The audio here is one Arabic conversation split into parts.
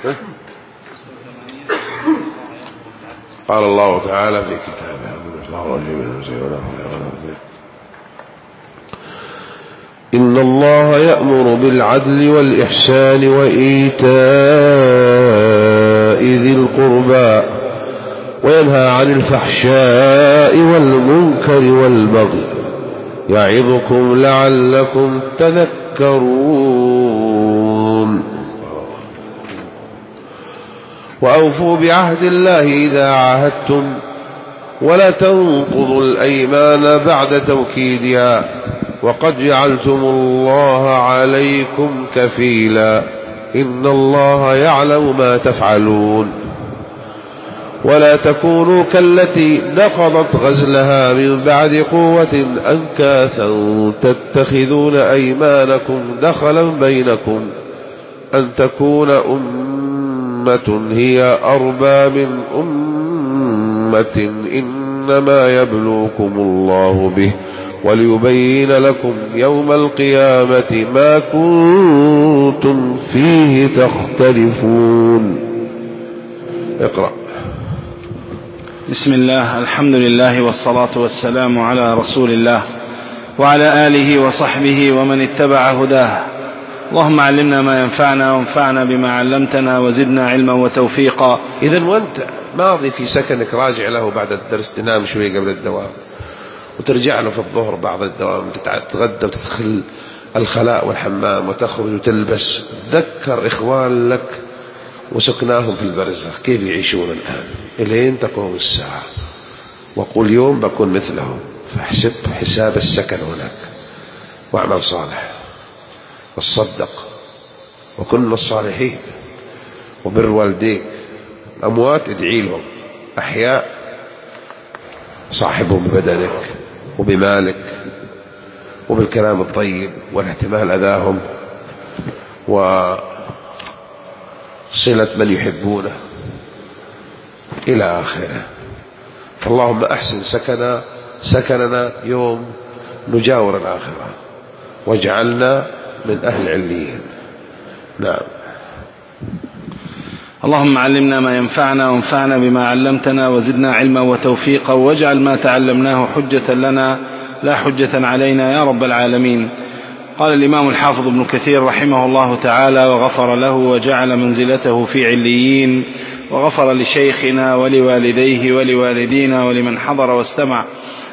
قال الله تعالى في كتابه: إن الله يأمر بالعدل والإحسان وإيتاء ذي القربى وينهى عن الفحشاء والمنكر والبغي يعظكم لعلكم تذكرون. وأوفوا بعهد الله إذا عاهدتم ولا تنقضوا الأيمان بعد توكيدها وقد جعلتم الله عليكم كفيلا إن الله يعلم ما تفعلون. ولا تكونوا كالتي نقضت غزلها من بعد قوة أنكاثا تتخذون أيمانكم دخلا بينكم أن تكون أمة هي أربى من أمة إنما يبلوكم الله به وليبين لكم يوم القيامة ما كنتم فيه تختلفون. اقرأ. بسم الله، الحمد لله والصلاة والسلام على رسول الله وعلى آله وصحبه ومن اتبع هداه. اللهم علمنا ما ينفعنا وانفعنا بما علمتنا وزدنا علما وتوفيقا. إذن وانت ماضي في سكنك راجع له بعد الدرس، تنام شوي قبل الدوام وترجع له في الظهر بعد الدوام، تتغدى وتدخل الخلاء والحمام وتخرج وتلبس. تذكر إخوان لك وسكناهم في البرزخ كيف يعيشون الآن إلين تقوم الساعة، وقل يوم بكون مثلهم، فاحسب حساب السكن هناك واعمل صالح وتصدق وكن من الصالحين وبر والديك. أموات ادعي لهم، أحياء صاحبهم ببدنك وبمالك وبالكلام الطيب والاحتمال أذاهم وصلة من يحبونه إلى آخره. فاللهم أحسن سكننا يوم نجاور الآخرة واجعلنا من أهل عليين. نعم. اللهم علمنا ما ينفعنا وانفعنا بما علمتنا وزدنا علما وتوفيقا واجعل ما تعلمناه حجة لنا لا حجة علينا يا رب العالمين. قال الإمام الحافظ ابن كثير رحمه الله تعالى: وغفر له وجعل منزلته في عليين، وغفر لشيخنا ولوالديه ولوالدينا ولمن حضر واستمع.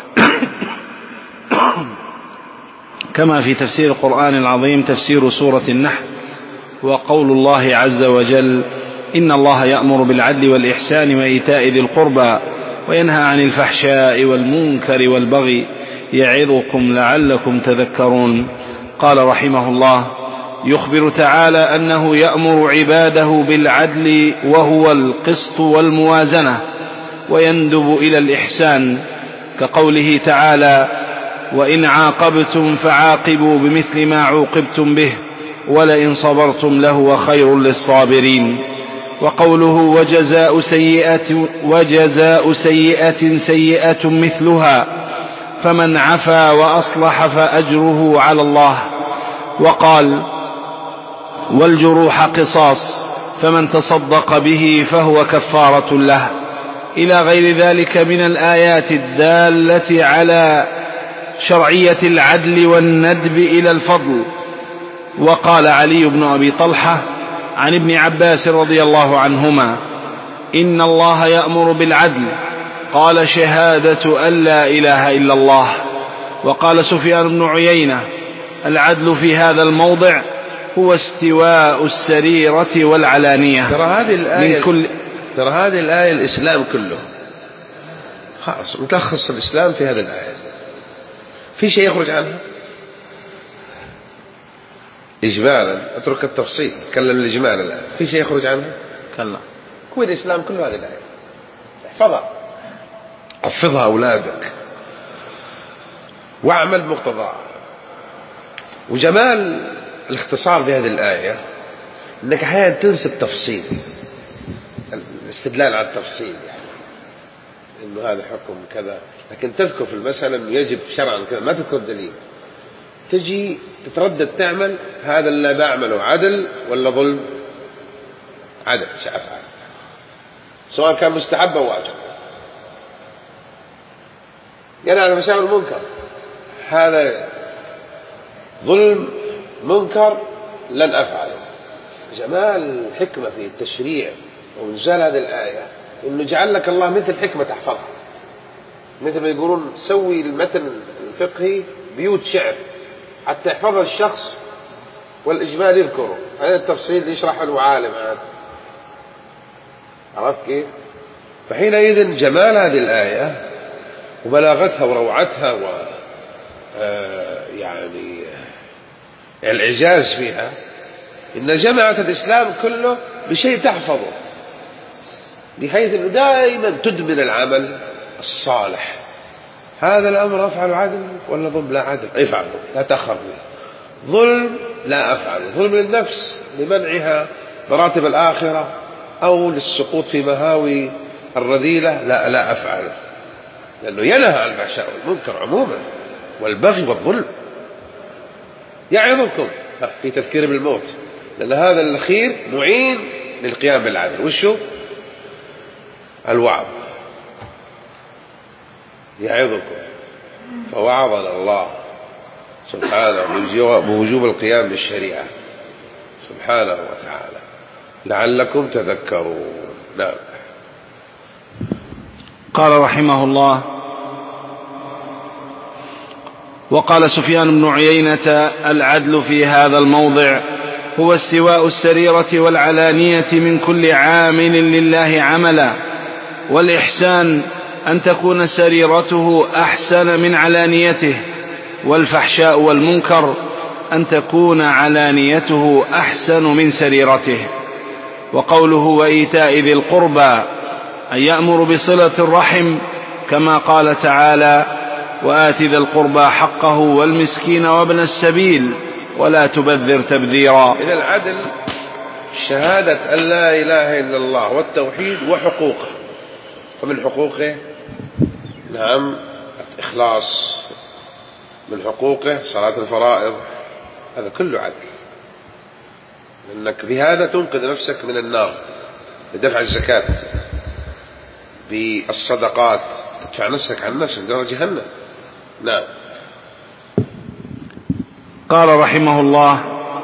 كما في تفسير القرآن العظيم تفسير سورة النحل وقول الله عز وجل: إن الله يأمر بالعدل والإحسان وإيتاء ذي القربى وينهى عن الفحشاء والمنكر والبغي يعظكم لعلكم تذكرون. قال رحمه الله: يخبر تعالى أنه يأمر عباده بالعدل وهو القسط والموازنة، ويندب إلى الإحسان كقوله تعالى: وإن عاقبتم فعاقبوا بمثل ما عوقبتم به ولئن صبرتم لهو خير للصابرين. وقوله: وجزاء سيئة سيئة مثلها فمن عفا وأصلح فأجره على الله. وقال: والجروح قصاص فمن تصدق به فهو كفارة له، إلى غير ذلك من الآيات الدالة على شرعية العدل والندب إلى الفضل. وقال علي بن أبي طلحة عن ابن عباس رضي الله عنهما: إن الله يأمر بالعدل، قال: شهادة أن لا إله إلا الله. وقال سفيان بن عيينة: العدل في هذا الموضع هو استواء السريرة والعلانية. ترى هذه الآية الإسلام كله خلاص متلخص الإسلام في هذه الآية. في شيء يخرج عنها إجمالا، اترك التفصيل، تكلم الإجمال الآن. في شيء يخرج عنها؟ كلا. كل الإسلام كله هذه الآية، احفظها أولادك واعمل بمقتضاها. وجمال الاختصار في هذه الآية أنك أحيانا تنسى التفصيل، الاستدلال على التفصيل، يعني إنه هذا حكم كذا، لكن تذكر في المسألة أنه يجب شرعا كذا، ما تذكر دليل. تجي تتردد تعمل هذا اللي بعمله عدل ولا ظلم؟ عدل مش أفعل، سواء كان مستحب أو واجب. ينهى عن الفحشاء والمنكر، هذا ظلم منكر لن أفعله. جمال الحكمة في التشريع وإنزال هذه الآية إنه جعل لك الله مثل حكمة تحفظها، مثل ما يقولون سوي المتن الفقهي بيوت شعر حتى يحفظها الشخص والإجمال يذكره، هذا التفصيل يشرح العالم عاد. عرفت كيف؟ فحينئذ جمال هذه الآية وبلاغتها وروعتها يعني الإعجاز فيها إن جمعت الإسلام كله بشيء تحفظه، بحيث أنه دائما تدمن العمل الصالح. هذا الأمر أفعل عدل ولا ظلم؟ لا عدل، افعله لا تأخر به. ظلم لا أفعله، ظلم للنفس لمنعها مراتب الآخرة أو للسقوط في مهاوي الرذيلة، لا أفعله، لأنه ينهى عن الفحشاء والمنكر عموما والبغي والظلم. يعظكم في تذكير بالموت، لأن هذا الأخير معين للقيام بالعدل. وشو الوعظ؟ يعظكم، فوعظنا الله سبحانه بوجوب القيام بالشريعة سبحانه وتعالى لعلكم تذكرون. نعم. قال رحمه الله: وقال سفيان بن عيينة: العدل في هذا الموضع هو استواء السريرة والعلانية من كل عامل لله عملا، والإحسان أن تكون سريرته أحسن من علانيته، والفحشاء والمنكر أن تكون علانيته أحسن من سريرته. وقوله وإيتاء ذي القربى أن يأمر بصلة الرحم، كما قال تعالى: وآت ذا القربى حقه والمسكين وابن السبيل ولا تبذر تبذيرا. إذا العدل شهادة أن لا إله إلا الله والتوحيد وحقوقه، فمن حقوقه نعم الإخلاص، من حقوقه صلاة الفرائض، هذا كله عدل، لأنك بهذا تنقذ نفسك من النار بدفع الزكاة، بالصدقات تدفع نفسك عن نفسك دار جهنم. نعم. قال رحمه الله: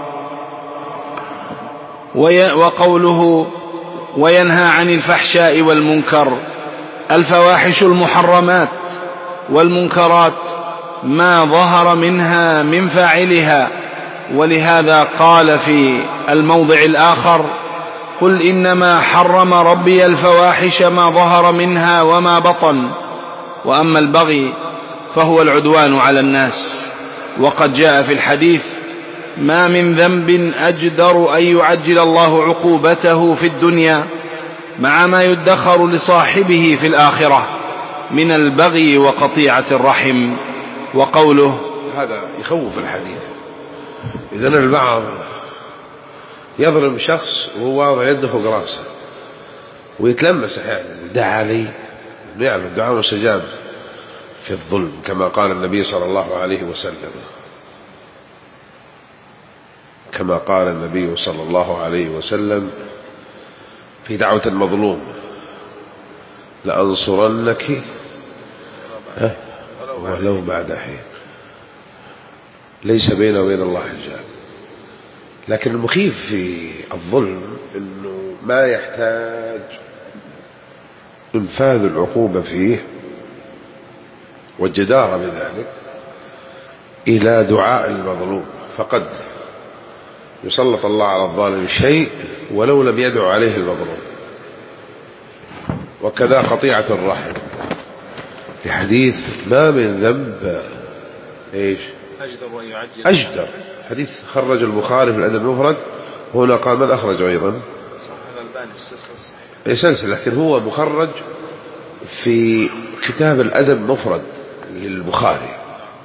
وقوله وينهى عن الفحشاء والمنكر، الفواحش المحرمات والمنكرات ما ظهر منها من فاعلها، ولهذا قال في الموضع الآخر: قل إنما حرم ربي الفواحش ما ظهر منها وما بطن، وأما البغي فهو العدوان على الناس. وقد جاء في الحديث: ما من ذنب أجدر أن يعجل الله عقوبته في الدنيا مع ما يدخر لصاحبه في الآخرة من البغي وقطيعة الرحم. وقوله هذا يخوف الحديث. إذن البعض يظلم شخص وهو واضع يده فوق راسه ويتلمس أحيانا: دعا لي، نعم الدعاء مستجاب في الظلم، كما قال النبي صلى الله عليه وسلم، كما قال النبي صلى الله عليه وسلم في دعوة المظلوم: لأنصرنك ولو بعد حين. ليس بينه وبين الله حجاب. لكن المخيف في الظلم أنه ما يحتاج إنفاذ العقوبة فيه والجدارة بذلك إلى دعاء المظلوم، فقد يسلط الله على الظالم شيء ولو لم يدعو عليه المظلوم. وكذا قطيعة الرحم، في حديث: ما من ذنب أجدر، حديث خرج البخاري في الأدب المفرد، هنا قال من أخرجه أيضا سلسلة، لكن هو مخرج في كتاب الأدب المفرد للبخاري.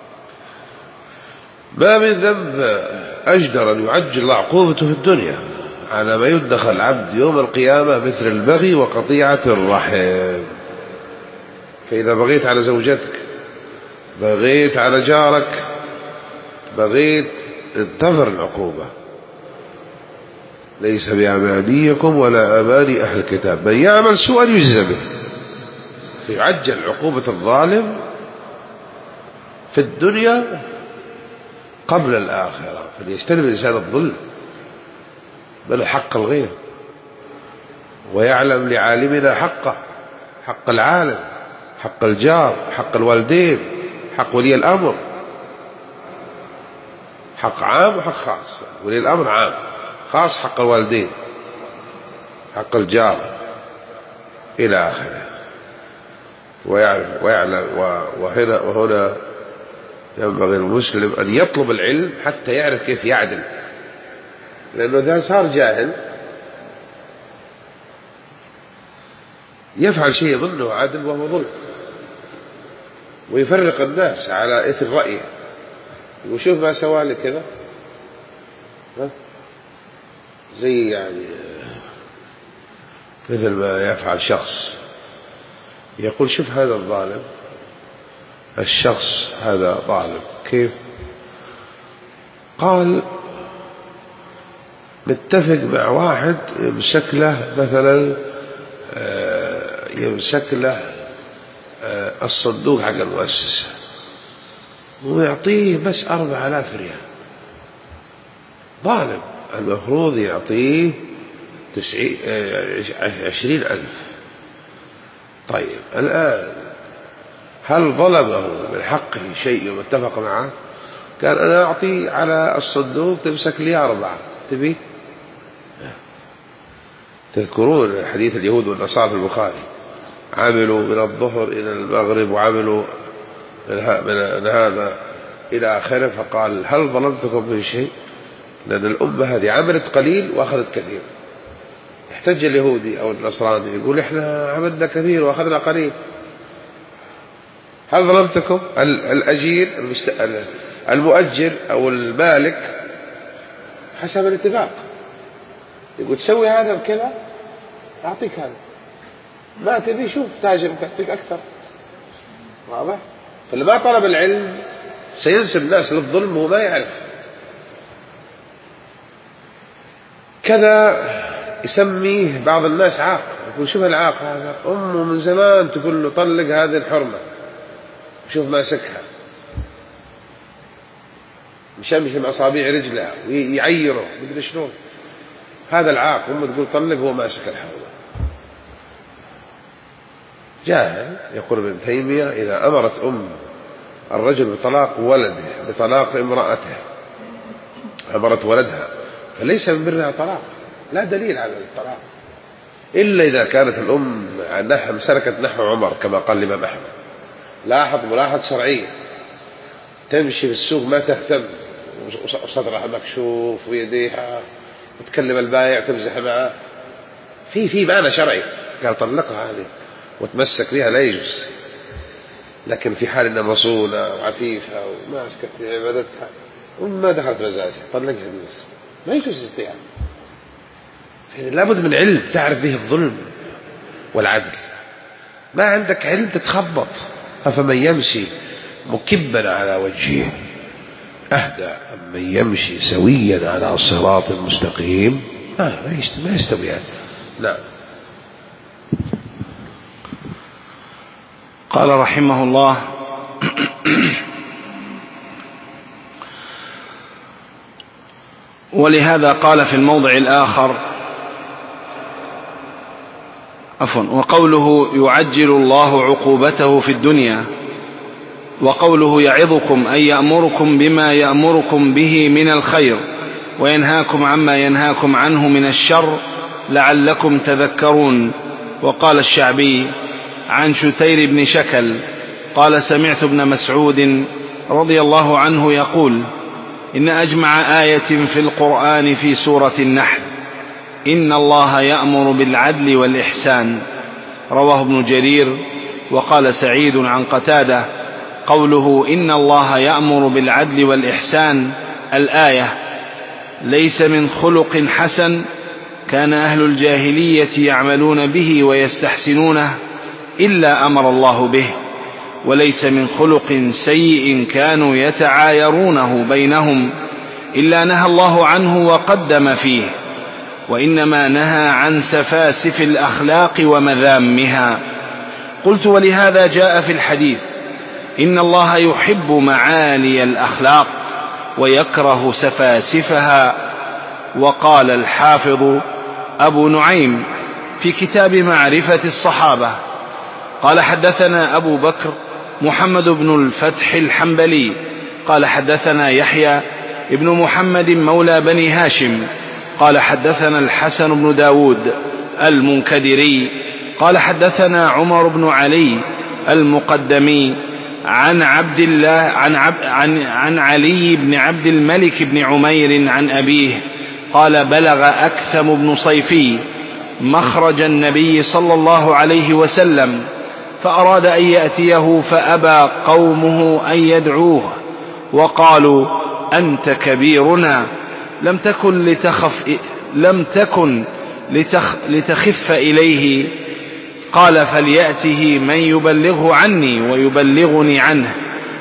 ما من ذنب أجدر أن يعجل الله عقوبته في الدنيا على ما يدخل العبد يوم القيامة مثل البغي وقطيعة الرحم. فإذا بغيت على زوجتك، بغيت على جارك، بغيت، انتظر العقوبة، ليس بأمانيكم ولا أماني أهل الكتاب من يعمل سوءا يجزى به. فيعجل عقوبة الظالم في الدنيا قبل الآخرة، فليجتنب الإنسان الظلم بل حق الغير، ويعلم لعالمنا حقه، حق العالم، حق الجار، حق الوالدين، حق ولي الأمر، حق عام وحق خاص. ولي الأمر عام، خاص حق الوالدين، حق الجار إلى آخره. ويعلم وهنا ينبغي المسلم أن يطلب العلم حتى يعرف كيف يعدل، لأنه إذا صار جاهل يفعل شيء يظنه عدل وهو ظلم، ويفرق الناس على إثر رأيه. وشوف ما سوى لك كذا، زي يعني مثل ما يفعل شخص يقول شوف هذا الظالم، الشخص هذا ظالم كيف؟ قال متفق مع واحد يمسك له مثلا يمسك له الصندوق حق المؤسسة ويعطيه بس 4000 ريال، ظالم، المفروض يعطيه 20,000. طيب الآن هل ظلمه من حقه شيء واتفق معه؟ قال أنا أعطي على الصندوق تمسك لي 4، تبي؟ تذكرون حديث اليهود والنصارى في البخاري، عملوا من الظهر إلى المغرب وعملوا من هذا إلى آخره، فقال هل ظلمتكم في شيء؟ لأن الأمة هذه عملت قليل وأخذت كثير. يحتج اليهودي أو النصراني يقول إحنا عملنا كثير وأخذنا قليل، هل ظلمتكم؟ الأجير المؤجر أو المالك حسب الاتفاق يقول تسوي هذا بكذا أعطيك هذا، ما تبي شوف تاجر تعطيك أكثر، واضح؟ فاللي ما طلب العلم سينسب الناس للظلم وهو ما يعرف. كذا يسميه بعض الناس عاق، يقول شوف العاق هذا أمه من زمان تقول له طلق هذه الحرمة، شوف ماسكها مشمشم أصابع رجلها ويعيره مدري شلون، هذا العاق، أمه تقول طلق هو ماسك الحرمة. جاهل. يقول ابن تيمية إذا أمرت الرجل بطلاق ولده بطلاق امرأته، أمرت ولدها، فليس من برها طلاق، لا دليل على الطلاق إلا إذا كانت الأم سلكت نحو عمر كما قال الإمام أحمد. لاحظ ملاحظة شرعية، تمشي في السوق ما تهتم وصدرها مكشوف ويديها وتكلم البائع تمزح معه، في معنى شرعي قال طلقها هذه وتمسك بها لا يجوز. لكن في حال انها مصونة وعفيفة وماسكت عبادتها وما دخلت مزاجها طلقها بس ما يجوز استيعاب. لابد من علم تعرف به الظلم والعدل، ما عندك علم تتخبط. أفمن يمشي مكبا على وجهه أهدى أم من يمشي سويا على صراط مستقيم؟ ما يستوي هذا. نعم. قال رحمه الله ولهذا قال في الموضع الآخر وقوله يعجل الله عقوبته في الدنيا، وقوله يعظكم أي يأمركم بما يأمركم به من الخير وينهاكم عما ينهاكم عنه من الشر لعلكم تذكرون. وقال الشعبي عن شتير بن شكل قال سمعت ابن مسعود رضي الله عنه يقول إن أجمع آية في القرآن في سورة النحل إن الله يأمر بالعدل والإحسان. رواه ابن جرير. وقال سعيد عن قتادة قوله إن الله يأمر بالعدل والإحسان الآية ليس من خلق حسن كان أهل الجاهلية يعملون به ويستحسنونه إلا أمر الله به، وليس من خلق سيء كانوا يتعايرونه بينهم إلا نهى الله عنه وقدم فيه، وإنما نهى عن سفاسف الأخلاق ومذامها. قلت: ولهذا جاء في الحديث: إن الله يحب معالي الأخلاق ويكره سفاسفها. وقال الحافظ أبو نعيم في كتاب معرفة الصحابة قال: حدثنا أبو بكر محمد بن الفتح الحنبلي قال: حدثنا يحيى ابن محمد مولى بني هاشم قال: حدثنا الحسن بن داود المنكدري قال: حدثنا عمر بن علي المقدمي عن عبد الله عن علي بن عبد الملك بن عمير عن أبيه قال: بلغ أكثم بن صيفي مخرج النبي صلى الله عليه وسلم فأراد أن يأتيه فأبى قومه أن يدعوه وقالوا: أنت كبيرنا لم تكن لتخف إليه. قال: فليأته من يبلغه عني ويبلغني عنه.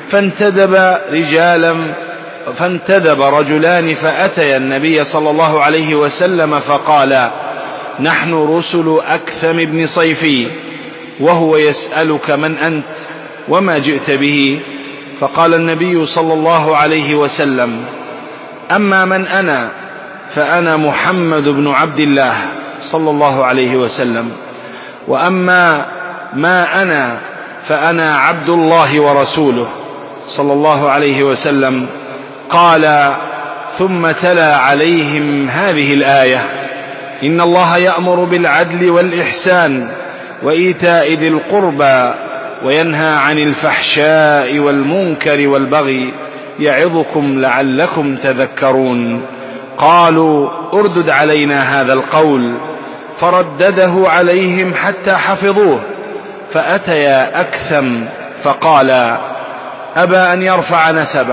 فانتدب رجلان فأتيا النبي صلى الله عليه وسلم فقال: نحن رسل أكثم بن صيفي وهو يسألك من أنت وما جئت به. فقال النبي صلى الله عليه وسلم: أما من أنا فأنا محمد بن عبد الله صلى الله عليه وسلم، وأما ما أنا فأنا عبد الله ورسوله صلى الله عليه وسلم. قال: ثم تلا عليهم هذه الآية: إن الله يأمر بالعدل والإحسان وإيتاء ذي القربى وينهى عن الفحشاء والمنكر والبغي يعظكم لعلكم تذكرون. قالوا: اردد علينا هذا القول. فردده عليهم حتى حفظوه، فأتيا أكثم فقال: أبى أن يرفع نسبه،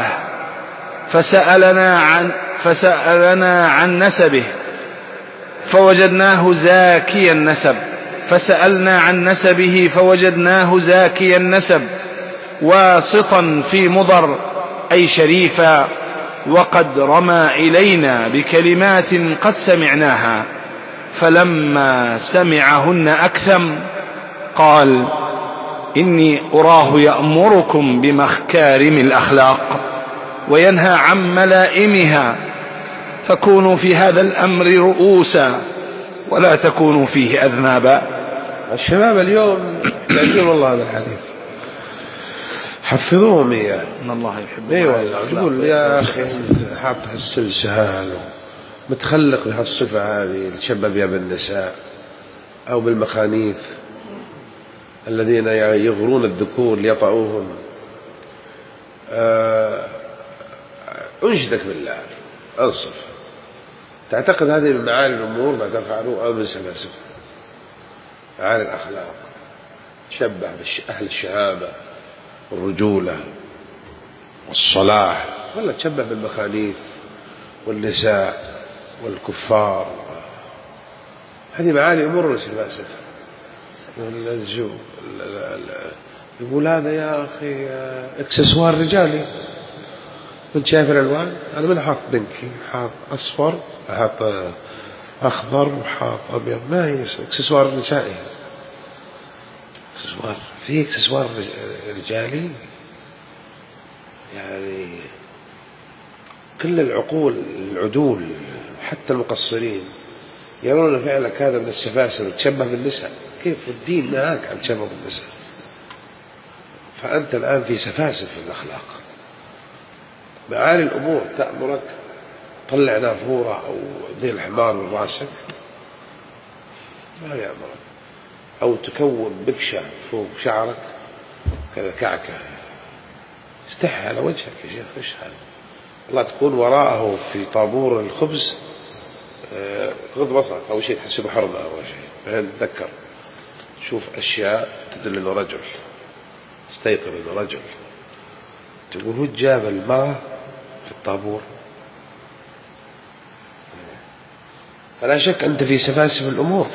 فسألنا عن نسبه فوجدناه زاكي النسب، فسألنا عن نسبه فوجدناه زاكي النسب واسطا في مضر، أي شريفا، وقد رمى إلينا بكلمات قد سمعناها. فلما سمعهن أكثم قال: إني أراه يأمركم بمكارم الأخلاق وينهى عن ملائمها، فكونوا في هذا الأمر رؤوسا ولا تكونوا فيه أذنابا. الشباب اليوم يحتاجون والله هذا الحديث، حفظوهم إياه. إن الله يحب. اي والله، تقول يا أخي حاط هالسلسال متخلق بهالصفة هذه، تشبه بها بالنساء أو بالمخانيث الذين يغرون الذكور ليطعوهم. أنشدك بالله أنصف، تعتقد هذه من معالي الأمور ما تفعله أو من سلاسل معالي الأخلاق، تشبه بأهل الشهامة والرجولة والصلاح، ولا تشبه بالمخانيث والنساء والكفار. هذه معالي أمور للسلاسل. يقول هذا يا أخي اكسسوار رجالي، كنت شايف الألوان، أنا من حاط بنكي، حاط أصفر، حاط أخضر، وحاط أبيض، ما هي اكسسوار نسائي. اكسسوار، في اكسسوار رجالي، يعني كل العقول العدول حتى المقصرين يرون فعلك هذا من السفاسف، تشبه بالنساء. كيف الدين نهاك عن تشبه بالنساء؟ فأنت الآن في سفاسف في الأخلاق. معالي الأمور تأمرك طلع نافورة أو ذي الحمار من راسك، ما يأمرك، أو تكون بكشة فوق شعرك كذا كعكة، استحي على وجهك يا شيخ. إيش هذا؟ الله تكون وراءه في طابور الخبز، غض بصرك أول شيء تحسبه حرمة، أول شيء بعدين تذكر شوف أشياء تدل إنه رجل، استيقظ إنه رجل. تقول هو جاب المرأة في الطابور، فلا شك أنت في سفاسف الأمور،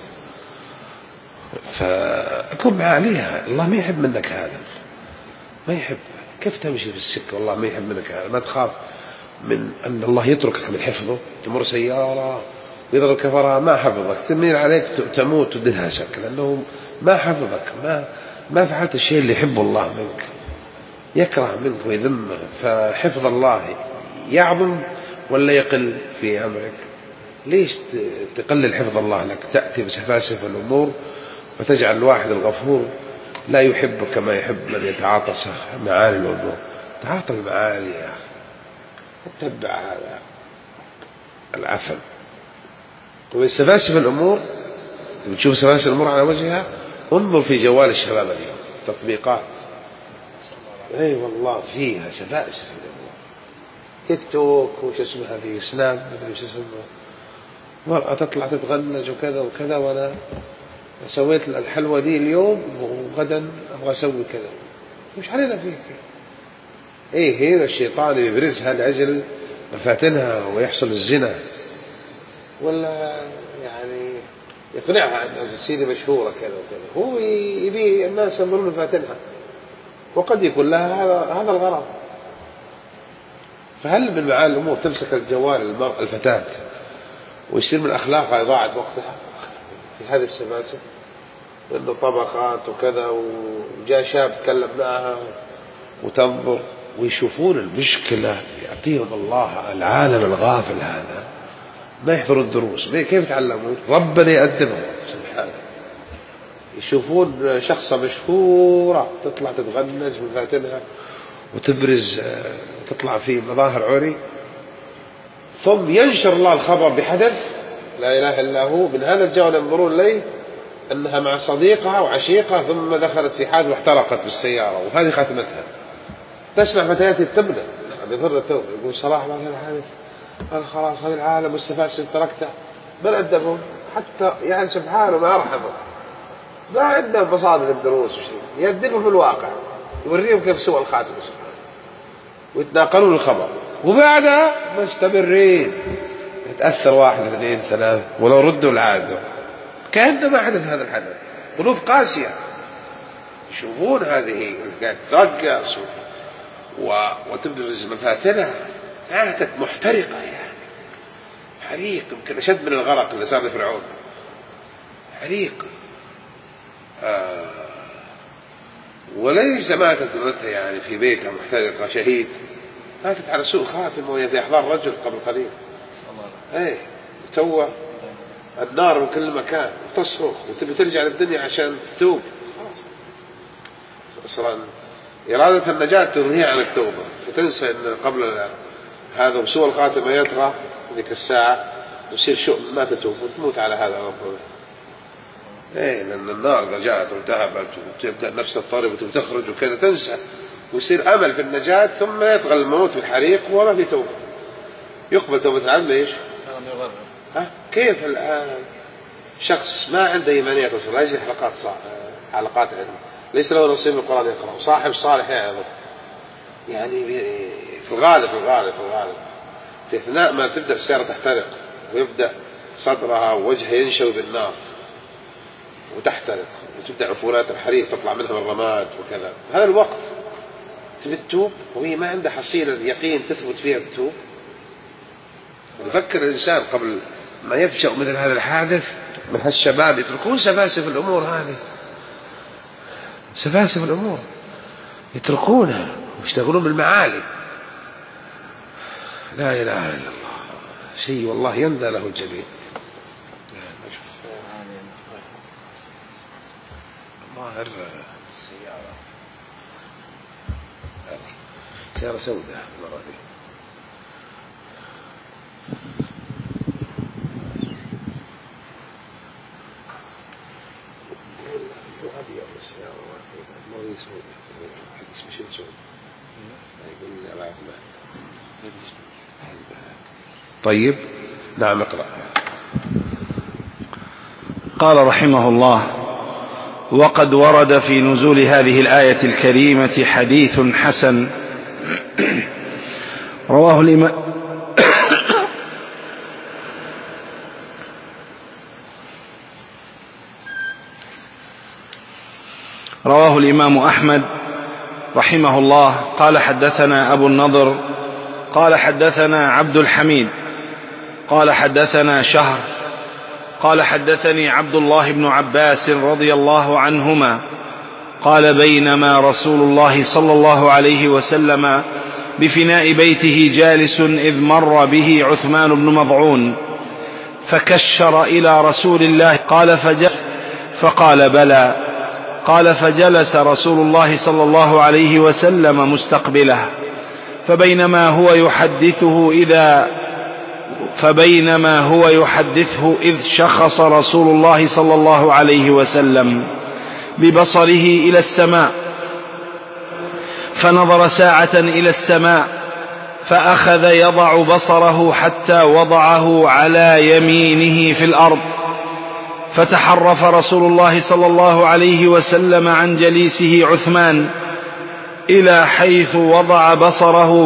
فأكون معاليها. الله ما يحب منك هذا، ما يحب. كيف تمشي في السكة والله ما يحب منك هذا؟ ما تخاف من أن الله يتركك من حفظه؟ تمر سيارة يضرب كفرها ما حفظك، تميل عليك تموت وتدهشك، لأنه ما حفظك، ما فعلت الشيء اللي يحبه الله منك، يكره منك ويذمه. فحفظ الله يعظم ولا يقل في أمرك؟ ليش تقلل حفظ الله لك؟ تأتي بسفاسف الأمور وتجعل الواحد الغفور لا يحب كما يحب من يتعاطى معاني الأمور. تعاطى المعاني يا أخي، اتبع هذا العفن. وسفاسف الأمور، بتشوف سفاسف الأمور على وجهها، انظر في جوال الشباب اليوم تطبيقات، اي والله فيها سفاسف الأمور. تيك توك وش اسمها في سناب مدري وش اسمها، مرأة تطلع تتغنج وكذا وكذا، وأنا سويت الحلوة دي اليوم وغدا أبغى أسوي كذا. مش علينا فيه. إيه هنا الشيطان يبرزها لأجل مفاتنها ويحصل الزنا، ولا يعني يقنعها أن تصير مشهورة كذا وكذا، هو يبي الناس ينظرون مفاتنها، وقد يكون لها هذا الغرض. فهل من معاني الأمور تمسك الجوال المرأة الفتاة ويصير من أخلاقها إضاعة وقتها في هذه السفاسف، لأنه طبخات وكذا، وجاء شاب تكلم معها وتنظر ويشوفون المشكلة. يعطيهم الله العالم الغافل هذا، ما يحضرون الدروس، كيف يتعلمون؟ ربنا يأدبهم سبحانه. يشوفون شخصة مشهورة تطلع تتغنج من فاتنها وتبرز، تطلع في مظاهر عري، ثم ينشر الله الخبر بحدث لا إله إلا هو، من هذا الجو ينظرون إليه أنها مع صديقها وعشيقها ثم دخلت في حادث واحترقت بالسيارة، وهذه خاتمتها. تسمع فتيات التبنى بضر التوبة، يقول صراحة ما كان حادث، قال خلاص هذا العالم والسفاسف تركته. من أدبهم؟ حتى يعني سبحانه ما أرحمه، ما عندهم مصادر الدروس وشيء، يأدبهم في الواقع، يوريهم كيف سوء الخاتمة سبحانه، ويتناقلون الخبر، وبعدها مستمرين. يتأثر واحد اثنين ثلاث، ولو ردوا العادة كأنه ما حدث هذا الحدث. قلوب قاسية، يشوفون هذه قاعد ترقص وتبرز مفاتنها، ماتت محترقة يعني، حريق يمكن أشد من الغرق اللي صار لفرعون. حريق وليس ماتت ابنتها يعني في بيتها محترقة شهيد، ماتت على سوء خاتمة وهي في أحضان رجل قبل قليل. ايه توه النار من كل مكان وتصرخ وتبي ترجع للدنيا عشان تتوب. أصلا إرادة النجاة تنهي عن التوبة، وتنسى أن قبل هذا وسوء الخاتمة يطغى ذيك الساعة ويصير شؤم ما تتوب وتموت على هذا الأمر. إيه لأن النار إذا جاءت وانتهبت وتبدأ نفس الطريق وتخرج وكذا تنسى، ويصير أمل في النجاة، ثم يطغى الموت بالحريق وما في توبة. يقبل توبة العبد إيش؟ كيف الآن شخص ما عنده إيمانية تصل أجل حلقات علم، ليس له نصيب من القرآن يقرأ، وصاحب صالح يعظم، يعني في الغالب في أثناء ما تبدأ السيارة تحترق ويبدأ صدرها ووجهها ينشوي بالنار وتحترق وتبدأ عفونات الحريق تطلع منها الرماد وكذا، هذا الوقت تبي تتوب وهي ما عنده حصيلة يقين تثبت فيها التوب. يفكر الإنسان قبل ما يفشأ مثل هذا الحادث من هالشباب يتركون سفاسف الأمور هذه، سفاسف الأمور يتركونها ويشتغلون بالمعالي. لا إله إلا الله، شيء والله يندى له الجبين. ظاهر سيارة سوداء المرة دي. طيب نعم اقرأ. قال رحمه الله: وقد ورد في نزول هذه الآية الكريمة حديث حسن رواه الإمام أحمد رحمه الله قال: حدثنا أبو النضر قال: حدثنا عبد الحميد قال: حدثنا شهر قال حدثني عبد الله بن عباس رضي الله عنهما قال بينما رسول الله صلى الله عليه وسلم بفناء بيته جالس إذ مر به عثمان بن مضعون فكشر إلى رسول الله قال فجلس فقال بلى قال فجلس رسول الله صلى الله عليه وسلم مستقبله فبينما هو يحدثه إذ شخص رسول الله صلى الله عليه وسلم ببصره إلى السماء فنظر ساعة إلى السماء فأخذ يضع بصره حتى وضعه على يمينه في الأرض فتحرف رسول الله صلى الله عليه وسلم عن جليسه عثمان إلى حيث وضع بصره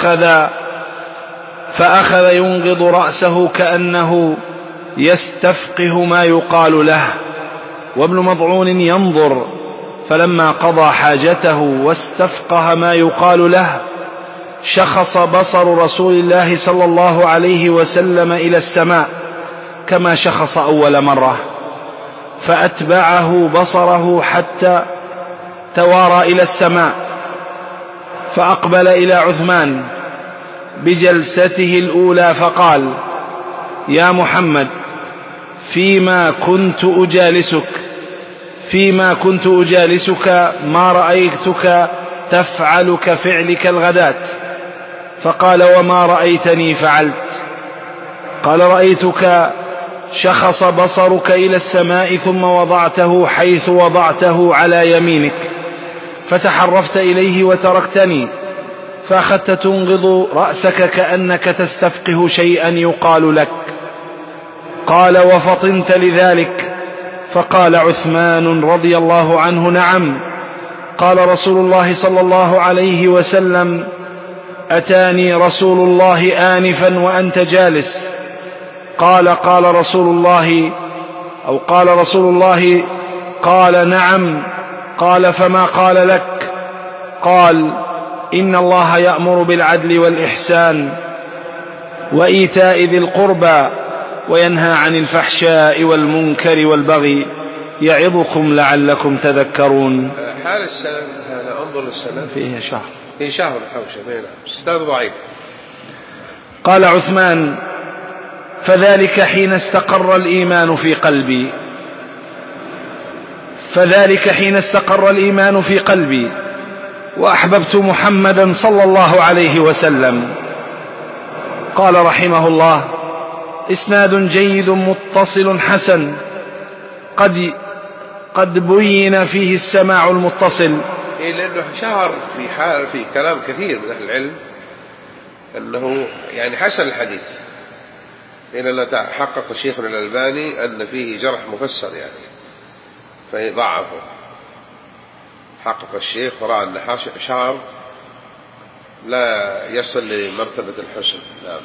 فأخذ ينغض رأسه كأنه يستفقه ما يقال له وابن مضعون ينظر فلما قضى حاجته واستفقه ما يقال له شخص بصر رسول الله صلى الله عليه وسلم إلى السماء كما شخص أول مرة فأتبعه بصره حتى توارى إلى السماء فأقبل إلى عثمان بجلسته الأولى فقال يا محمد فيما كنت أجالسك ما رأيتك تفعل كفعلك الغداة فقال وما رأيتني فعلت قال رأيتك شخص بصرك إلى السماء ثم وضعته حيث وضعته على يمينك فتحرفت إليه وتركتني فأخذت تنغض رأسك كأنك تستفقه شيئا يقال لك قال وفطنت لذلك فقال عثمان رضي الله عنه نعم قال رسول الله صلى الله عليه وسلم أتاني رسول الله آنفا وأنت جالس قال رسول الله قال نعم قال فما قال لك قال إن الله يأمر بالعدل والإحسان وإيتاء ذي القربى وينهى عن الفحشاء والمنكر والبغي يعظكم لعلكم تذكرون. حال السند هذا انظر للسند فيه شهر الحوشة استاذ ضعيف. قال عثمان فذلك حين استقر الإيمان في قلبي وأحببت محمدا صلى الله عليه وسلم. قال رحمه الله إسناد جيد متصل حسن قد بين فيه السماع المتصل. لأنه شهر في كلام كثير من أهل العلم أنه يعني حسن الحديث إن حقق شيخنا الألباني أن فيه جرح مفسر يعني فيضعفه. حقق الشيخ ورأى أن شهر لا يصل لمرتبة الحسن. نعم.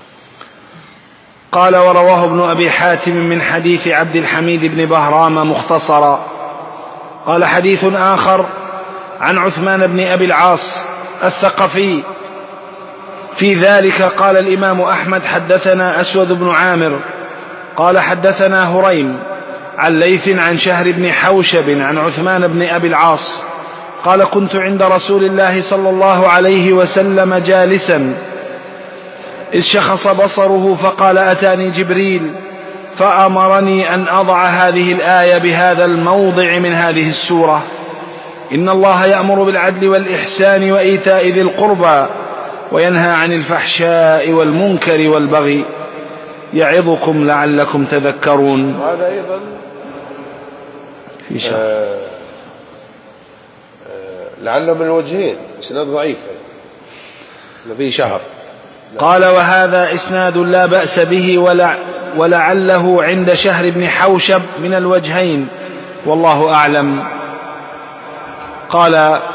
قال ورواه ابن أبي حاتم من حديث عبد الحميد بن بهرام مختصرا. قال حديث آخر عن عثمان بن أبي العاص الثقفي في ذلك قال الإمام أحمد حدثنا أسود بن عامر قال حدثنا هريم عن ليث عن شهر بن حوشب عن عثمان بن أبي العاص قال كنت عند رسول الله صلى الله عليه وسلم جالسا إذ شخص بصره فقال أتاني جبريل فأمرني أن أضع هذه الآية بهذا الموضع من هذه السورة إن الله يأمر بالعدل والإحسان وإيتاء ذي القربى وينهى عن الفحشاء والمنكر والبغي يعظكم لعلكم تذكرون. وهذا أيضا في شهر لعله من الوجهين إسناد ضعيف في شهر. قال وهذا إسناد لا بأس به ولعله عند شهر بن حوشب من الوجهين والله أعلم. قال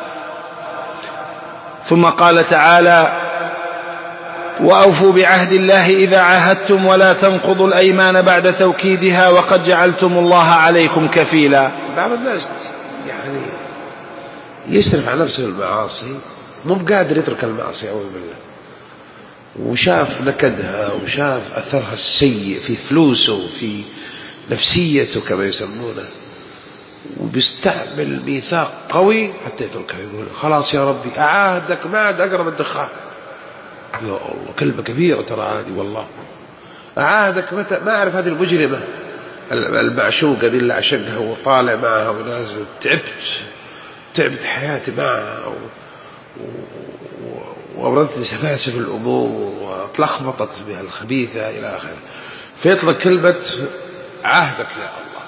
ثم قال تعالى وأوفوا بعهد الله إذا عاهدتم ولا تنقضوا الأيمان بعد توكيدها وقد جعلتم الله عليكم كفيلا. بعض الناس يعني يسرف على نفسه المعاصي مو بقادر يترك المعاصي أعوذ بالله وشاف نكدها وشاف أثرها السيء في فلوسه وفي نفسيته كما يسمونه، وبيستعمل ميثاق قوي حتى يتركها، يقول خلاص يا ربي أعاهدك ما عاد أقرب الدخان. يا الله كلمة كبيرة ترى هذه والله. أعاهدك متى؟ ما أعرف هذه المجرمة المعشوقة دي اللي عشقها وطالع معها ونازل، تعبت حياتي معها وأوردت سفاسف الأمور وتلخبطت بها الخبيثة إلى آخره، فيطلق كلمة عهدك يا الله.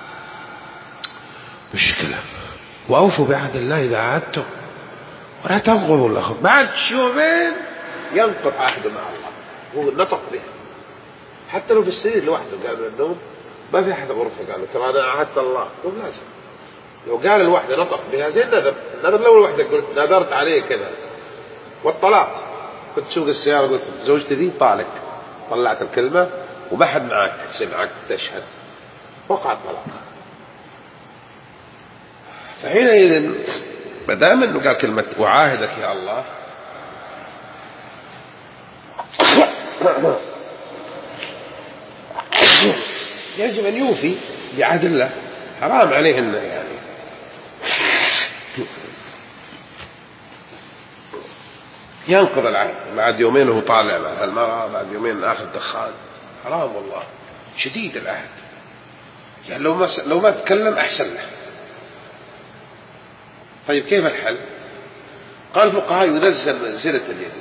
مشكلة. وأوفوا بعهد الله إذا عاهدتم ولا تنقضوا العهد. بعد يومين ينقض عهده مع الله، هو نطق بها حتى لو في السرير لوحده، قال من النوم ما في أحد غرفة قال ترى أنا عهدت الله، مو لازم. لو قال الوحدة نطق بها زي النذر لو الوحدة قلت نذرت عليه كذا. والطلاق، كنت تسوق السيارة قلت زوجتي دي طالق، طلعت الكلمة وما حد معك سمعك تشهد، وقع الطلاق. فحينئذ ما دام انه قال كلمة وعاهدك يا الله يجب ان يوفي بعهد الله، حرام عليه انه يعني ينقض العهد بعد يومين وهو طالع مع المرأة، بعد يومين آخذ دخان، حرام والله، شديد العهد. يعني لو ما تكلم أحسن له. طيب كيف الحل؟ قال الفقهاء ينزل منزلة اليمين،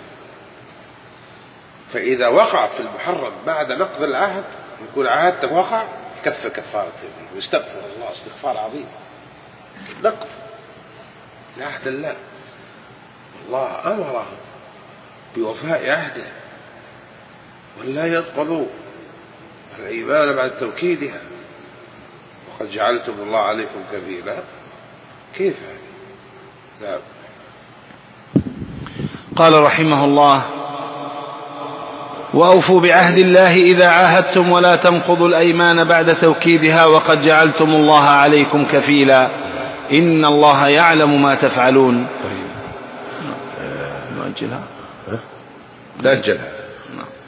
فإذا وقع في المحرم بعد نقض العهد يكون عهدك وقع كف كفارة اليمين ويستغفر الله استغفار عظيم. نقض لعهد الله، الله أمره بوفاء عهده ولا ينقضوا الأيمان بعد توكيدها، وقد جعلتم الله عليكم كفيلا. كيف هذا؟ نعم. قال رحمه الله: وأوفوا بعهد الله إذا عاهدتم ولا تنقضوا الأيمان بعد توكيدها وقد جعلتم الله عليكم كفيلا إن الله يعلم ما تفعلون. طيب نؤجلها؟ نأجلها.